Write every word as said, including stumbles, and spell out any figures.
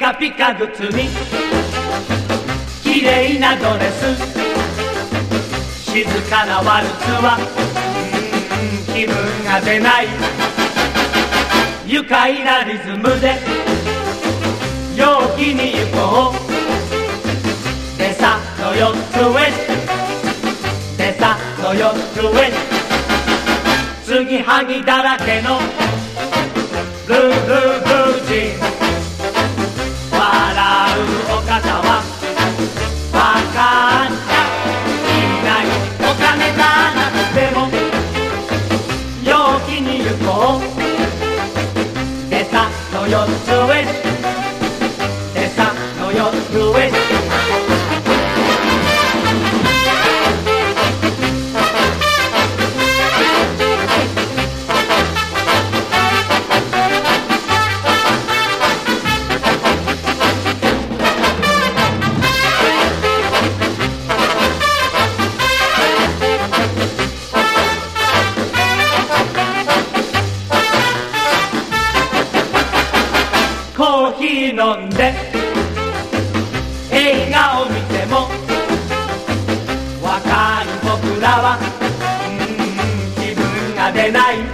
カピカ靴に綺麗なドレス、静かなワルツはうん気分が出ない。愉快なリズムで陽気に行こう。でさのよっつへ、でさのよっつへ、継ぎはぎだらけのブルーブルーブルージーン、笑うお方はバカじゃいない。お金がなくても陽気に行こう。でさのよっつへ、でさのよっつへ、コーヒー飲んで映画を見ても若い僕らはうん気分が出ない。